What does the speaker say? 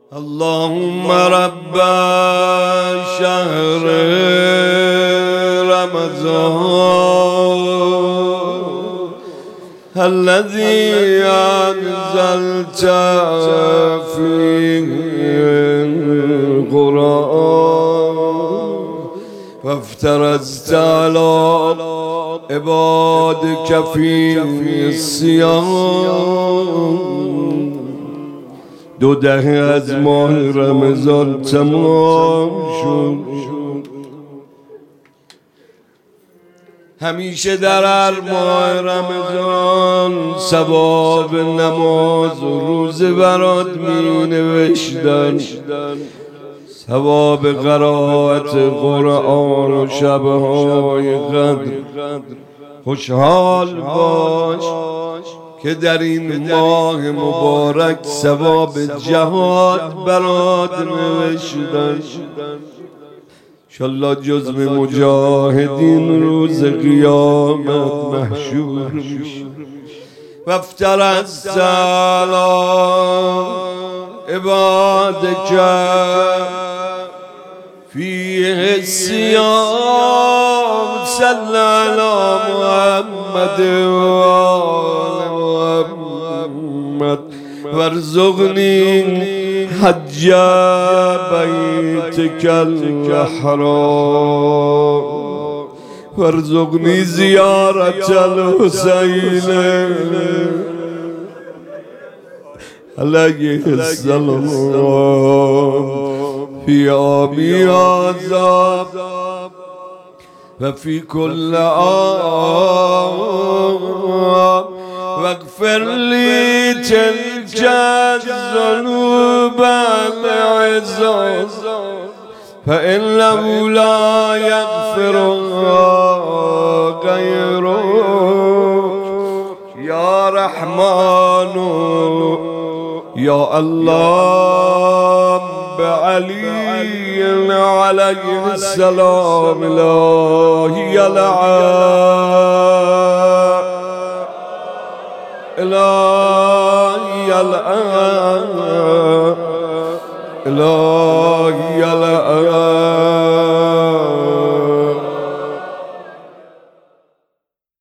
اللهم رب شهر رمضان الذي أنزلت فيه القرآن وافترضت على عبادك فيه الصيام. 2 دهه از ماه رمضان تمام شد. همیشه در هر ماه رمضان ثواب نماز و روزه برات می نوشتن، ثواب قرائت قرآن و شبهای قدر. خوشحال باش که در این ماه مبارک ثواب جهاد برات نوشتن. انشالله جزو مجاهدین روز قیامت محشور میشی. وافترضت علی عبادک فیه الصیام صلی علی محمد و آل محمد وارزقنی حج بیتک الحرام وارزقنی زیارت الحسین علیه السلام فی عامی هذا و فی کل عام واغفر لی تلک الذنوب العظام فإنه لا يغفرها غيرك یا رحمان یا الله بعلی علیه السلام الهی الهی الهی